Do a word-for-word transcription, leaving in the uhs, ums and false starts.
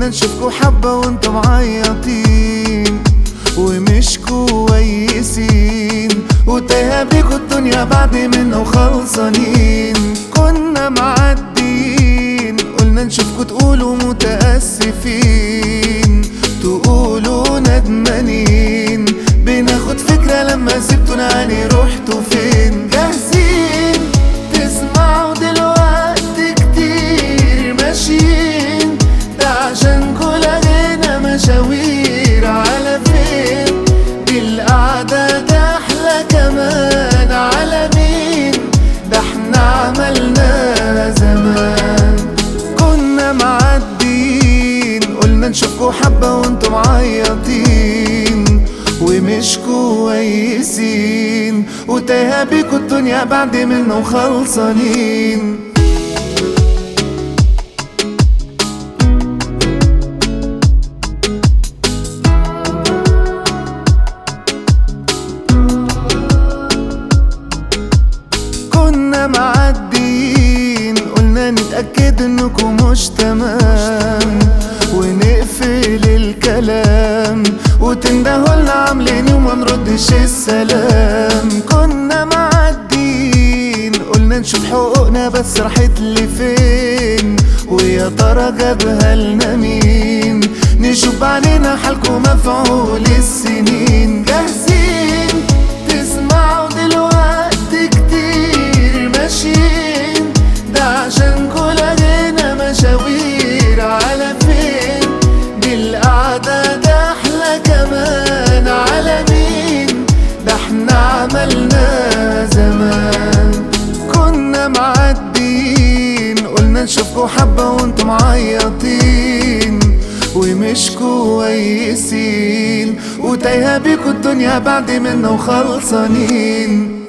قلنا نشوفكوا حبة وانتم معيطين ومش كويسين، وتايهة بيكوا الدنيا بعد منا وخلصانين. كنا معديين قلنا نشوفكوا تقولوا متأسفين، تقولوا ندمانين. بناخد فكرة لما سبتونا عني رحتوا فين. جاهزين تسمعوا دلوقتي كتير ماشيين، ده عشان كل لينا مشاوير على فين. دي القعدة ده أحلى كمان على مين، ده احنا عملناها زمان. كنا معديين قلنا نشوفكوا حبة وانتم معيطين ومش كويسين، وتايهة بيكوا الدنيا بعد منا وخلصانين. كنا معديين قلنا نتأكد انكم مش تمام ونقفل الكلام، وتندهولنا عاملين وما نردش السلام. كنا معديين قلنا نشوف حقوقنا بس راحت لفين، ويا ترى جابها لنا مين. نشوف علينا حالكم مفعول السنين. جاهزين تسمعوا دلوقتي كتير ماشيين، ده عشان كل لينا مشاوير على فين. دي القعدة ده أحلى كمان على مين، ده احنا عملناها زمان. كنا معديين قلنا نشوفكوا حبة وانتم معيطين ومش كويسين، وتايهة بيكوا الدنيا بعد منا وخلصانين.